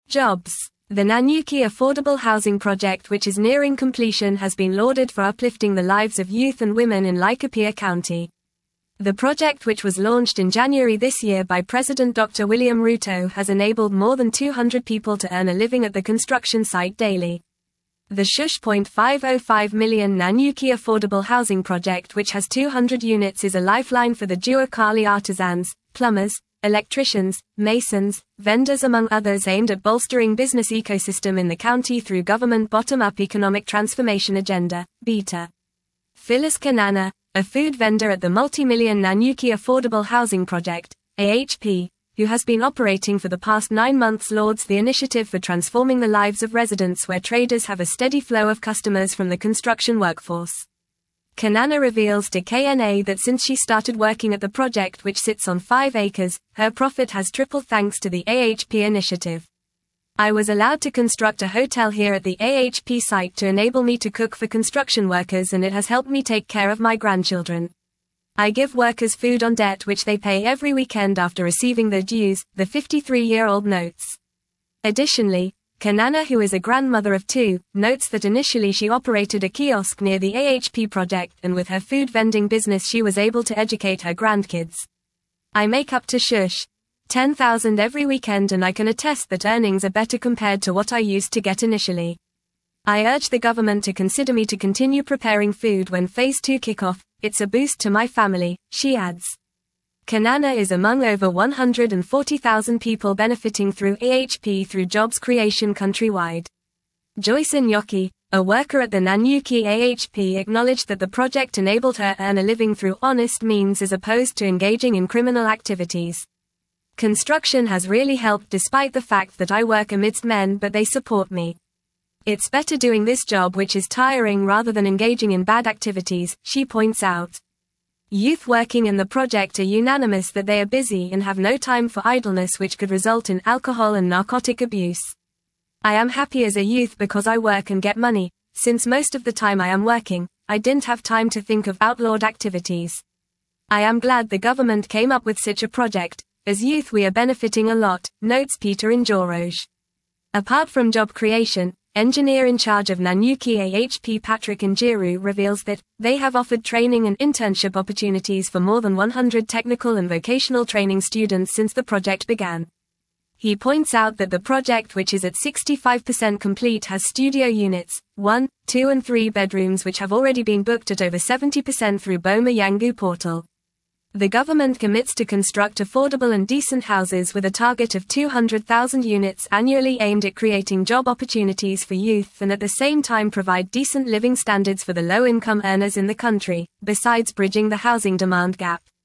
Jobs. The Nanyuki Affordable Housing Project, which is nearing completion, has been lauded for uplifting the lives of youth and women in Laikipia County. The project, which was launched in January this year by President Dr. William Ruto, has enabled more than 200 people to earn a living at the construction site daily. The Shush.505 million Nanyuki Affordable Housing Project, which has 200 units, is a lifeline for the Juakali artisans, plumbers, electricians, masons, vendors among others, aimed at bolstering business ecosystem in the county through government bottom-up economic transformation agenda, BETA. Phyllis Kanana, a food vendor at the multi-million Nanyuki Affordable Housing Project, AHP, who has been operating for the past 9 months, lauds the initiative for transforming the lives of residents, where traders have a steady flow of customers from the construction workforce. Kanana reveals to KNA that since she started working at the project, which sits on 5 acres, her profit has tripled thanks to the AHP initiative. I was allowed to construct a hotel here at the AHP site to enable me to cook for construction workers, and it has helped me take care of my grandchildren. I give workers food on debt, which they pay every weekend after receiving their dues, the 53-year-old notes. Additionally, Kanana, who is a grandmother of 2, notes that initially she operated a kiosk near the AHP project, and with her food vending business she was able to educate her grandkids. I make up to $10,000 every weekend, and I can attest that earnings are better compared to what I used to get initially. I urge the government to consider me to continue preparing food when Phase 2 kickoff. It's a boost to my family, she adds. Kanana is among over 140,000 people benefiting through AHP through jobs creation countrywide. Joyce Nyoki, a worker at the Nanyuki AHP, acknowledged that the project enabled her earn a living through honest means as opposed to engaging in criminal activities. Construction has really helped despite the fact that I work amidst men, but they support me. It's better doing this job, which is tiring, rather than engaging in bad activities, she points out. Youth working in the project are unanimous that they are busy and have no time for idleness, which could result in alcohol and narcotic abuse. I am happy as a youth because I work and get money. Since most of the time I am working, I didn't have time to think of outlawed activities. I am glad the government came up with such a project. As youth we are benefiting a lot, notes Peter Njoroge. Apart from job creation, engineer in charge of Nanyuki AHP Patrick Njiru reveals that they have offered training and internship opportunities for more than 100 technical and vocational training students since the project began. He points out that the project, which is at 65% complete, has studio units, 1, 2 and 3 bedrooms, which have already been booked at over 70% through Boma Yangu portal. The government commits to construct affordable and decent houses with a target of 200,000 units annually, aimed at creating job opportunities for youth and at the same time provide decent living standards for the low-income earners in the country, besides bridging the housing demand gap.